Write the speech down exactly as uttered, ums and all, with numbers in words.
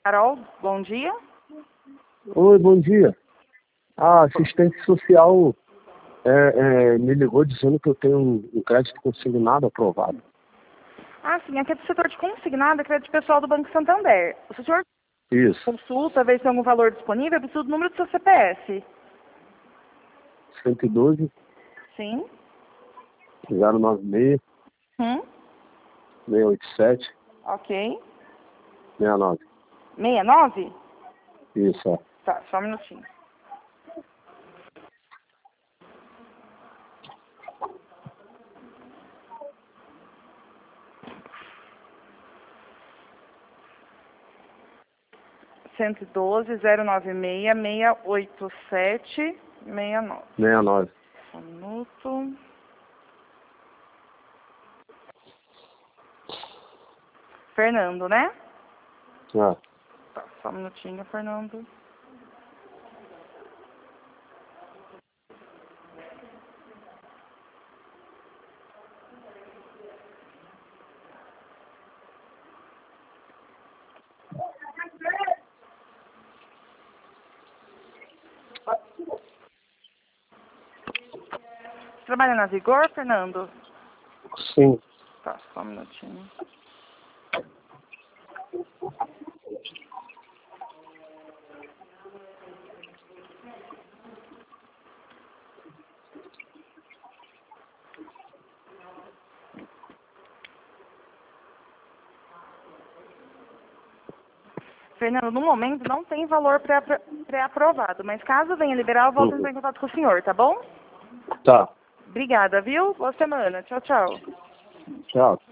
Carol, bom dia. Oi, bom dia. A assistente social é, é, me ligou dizendo que eu tenho um, um crédito consignado aprovado. Ah, sim, aqui é do setor de consignado, crédito pessoal do Banco Santander. O senhor Isso. consulta, vê se tem algum valor disponível, eu preciso do número do seu C P F. cento e doze, Sim. zero nove seis, Hum. seis oito sete, Ok. seis nove. sessenta e nove? Isso, é. Tá, só um minutinho. cento e doze, zero nove seis, seis oito sete, seis nove. seis nove. Só um minuto. Fernando, né? É. Tá, só um minutinho, Fernando. Trabalha na Vigor, Fernando? Sim. Tá, só um minutinho. Fernando, no momento não tem valor pré- pré-aprovado, mas caso venha liberar, eu volto a Uhum. entrar em contato com o senhor, tá bom? Tá. Obrigada, viu? Boa semana. Tchau, tchau. Tchau.